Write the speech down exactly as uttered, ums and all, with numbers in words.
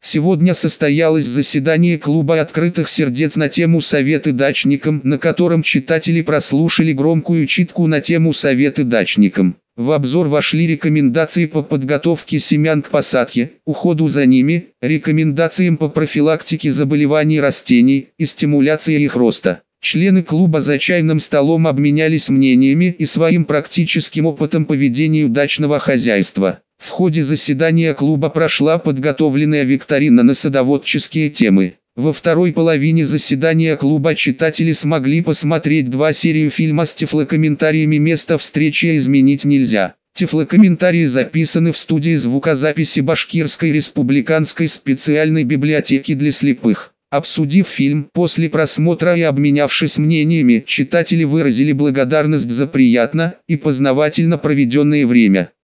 Сегодня состоялось заседание клуба открытых сердец на тему «Советы дачникам», на котором читатели прослушали громкую читку на тему «Советы дачникам». В обзор вошли рекомендации по подготовке семян к посадке, уходу за ними, рекомендациям по профилактике заболеваний растений и стимуляции их роста. Члены клуба за чайным столом обменялись мнениями и своим практическим опытом по ведению дачного хозяйства. В ходе заседания клуба прошла подготовленная викторина на садоводческие темы. Во второй половине заседания клуба читатели смогли посмотреть два серию фильма с тифлокомментариями «Место встречи изменить нельзя». Тифлокомментарии записаны в студии звукозаписи Башкирской республиканской специальной библиотеки для слепых. Обсудив фильм, после просмотра и обменявшись мнениями, читатели выразили благодарность за приятно и познавательно проведенное время.